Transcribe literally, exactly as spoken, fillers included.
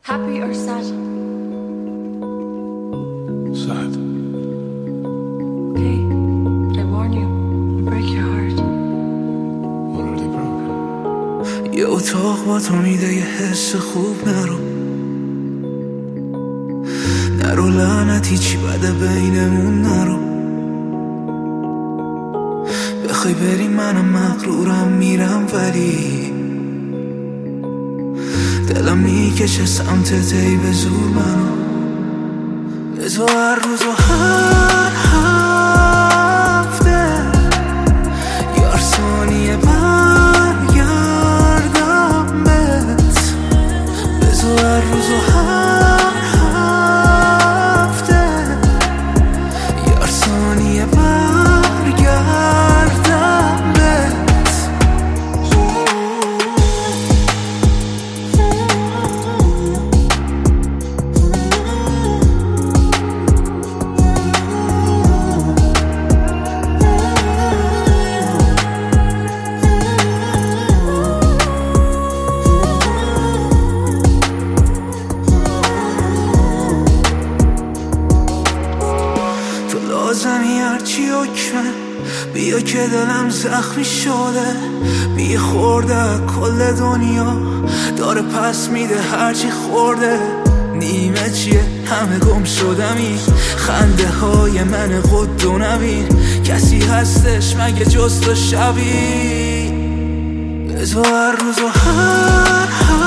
Happy or sad? Sad. Okay, I warn you, I'll break your heart. Already broken. یه اتاق با تو میده یه حس خوب نرو نرو لعنتی چی بده بینمون نرو بخوای بری منم مغرورم میرم ولی دلم میکشه سمتت ای به زور منو به تو هر روز و هر هفته یار ثانیه برگردم بهت به تو هر روز و هر هفته یار ثانیه برگردم بهت لازمی هرچی حکمه بیا که دلم زخمی شده بی خورده کل دنیا داره پس میده هرچی خورده نیمه چیه همه گم شدمی خنده های من قد و نبین کسی هستش مگه جز تو شبیه به تو هر روز و هر هر